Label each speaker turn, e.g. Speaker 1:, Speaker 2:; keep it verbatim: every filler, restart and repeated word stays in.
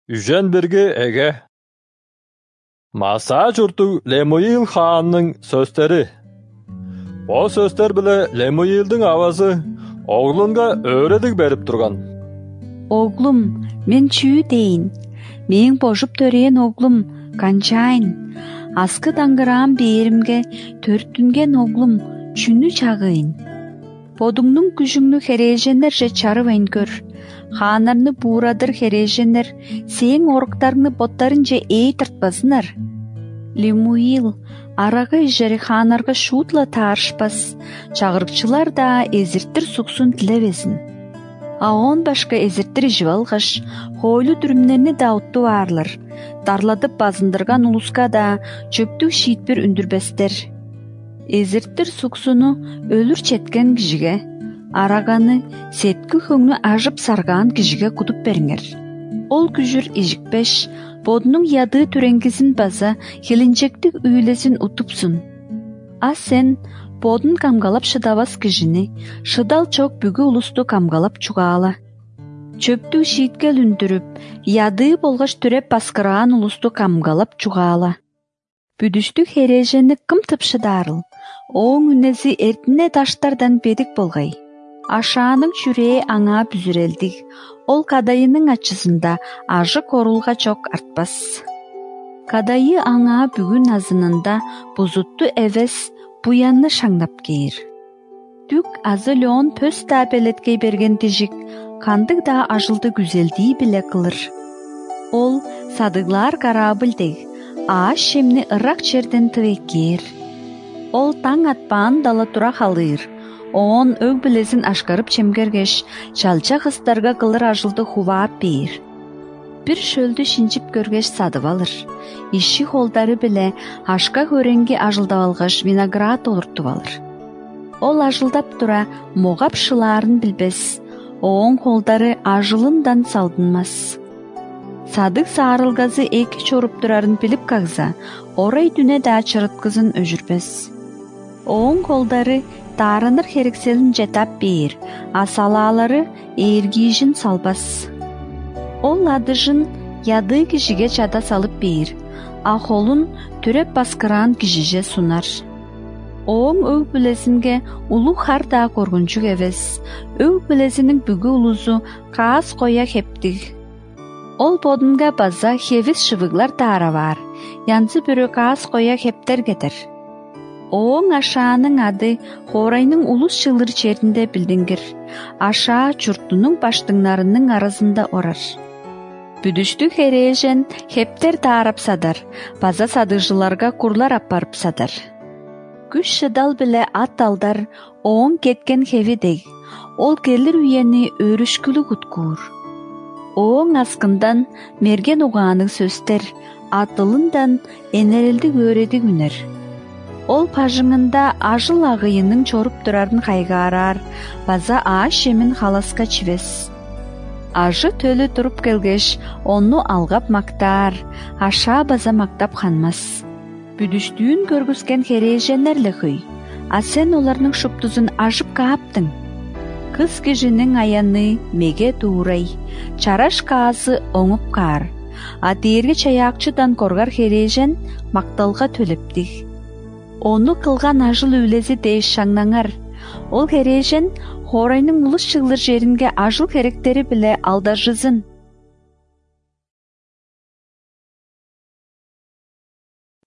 Speaker 1: Үжен бірге әге. Маса жұрту Лемуил ханның сөстері. О сөстер біле Лемуилдің авазы оғлынға өредік беріп тұрған.
Speaker 2: Оғлым, мен чүй дейін. Мен божып төрейін оғлым, қанчайын. Аскы даңғырам бейірімге төрттінген оғлым, чүні чағыйын. Подыңның күжіңні хереженер же чарывайын көр. Ханарны бурадыр хереженер, сең орықтарны боттарын же ей тыртпазынар. Лемуил, арағы жәрі ханарға шутла таршпас, чағырықчылар да ezirttir сұқсын тілевесін. А он башқа ezirttir жывалғаш, хойлы дүрімнерні дауытты арлар, дарладып базындырған ұлысқа да чөптік шийтбір үндірбәстер. Ezirttir сұқсыны өлір четкен кішіге, арағаны сеткі хөңні ажып сарған кішіге құдып беріңер. Ол күжір ежікпеш, бодының яды түренгізін база хелінчектік үйлесін ұтыпсын. А сен бодын камгалап шыдавас кішіні, шыдал чок бүгі ұлысты камгалап чуғала. Чөптік шийтке үндіріп, яды болғаш түреп басқыраған ұлысты камгалап чуғала. Бүдіштік хережені кім тыпшыдарыл, оң үнесі әртіне таштардан бедік болғай. Ашаның чүрее аңа бүзірелдік, ол кадайының ачысында ажы корулға чок артпас. Кадайы аңа бүгін азынында бұзутты әвес бұянны шаңнап кейір. Түк азы леон пөс тәбелеткей берген тежік, қандық да ажылды күзелдей біле қылыр. Ол садығлар қарабылдeg, аш шемні ыррақ черден тывекер. Ол таң атпаан дала тұра қалыр. Он өг білесін ашқарып чемгергеш, чалча қыстарға қылыр ажылды хувап бейір. Бір шөлді шинчіп көргеш садып алыр. Иші қолдары біле ашқа көренге ажылдавалғаш виноград олыртып алыр. Ол ажылдап тұра моғап шыларын білбес, оң қолдары ажылындан салдынмас. Садық саарылғазы эки чорып тұрарын біліп қағза, орай дүне да чырыткызын өжірбес. Оң қолдары тарыныр херекселін жетап бейір, асалалары ергейжін салбас. Ол адыжын яды кішіге чада салып бейір, ақолын түреп басқыран кішіже сунар. Оң өг білесінге ұлу харда коргунчук евес, өг білесінің бүгі ұлузу қаас қоя хептіг. Ол бодынға база хевіз шывыглар тара бар, янсы бүрі қаас қоя хептер кетер. Оң ашаның ады хорайның улус шылыр чердінде білдіңгір. Аша чұрттының баштыңнарының арызында орар. Бүдішті хережен хептер таарап садар, база садыжыларға курлар апарып садар. Күш шыдал біле ат алдар, оң кеткен хевидег. Ол келір үйені өрішкілі құткур. Оң аскындан мерген уғаның сөстер, атылындан энерелді өреди үнер. Ол пажыңында ажыл ағыйының чорып тұрарын қайғарар, база аш жемін халасқа чивес. Ажы төлі тұрып келгеш, оны алғап мақтар, аша база мақтап қанмас. Бүдіштүйін көргізген хереженерлі құй, а сен оларының шыптызын ажып қааптың. Қыз кежінің аяны меге туырай, чараш қаазы оңып қар, а дейірге чаяқчыдан корғар хережен мақталға төліптік. Оны қылған ажыл өлезі дейш шаңнаңар. Ол хережен хорайның ұлыс шылыр жерінге ажыл керектері біле алдажызын.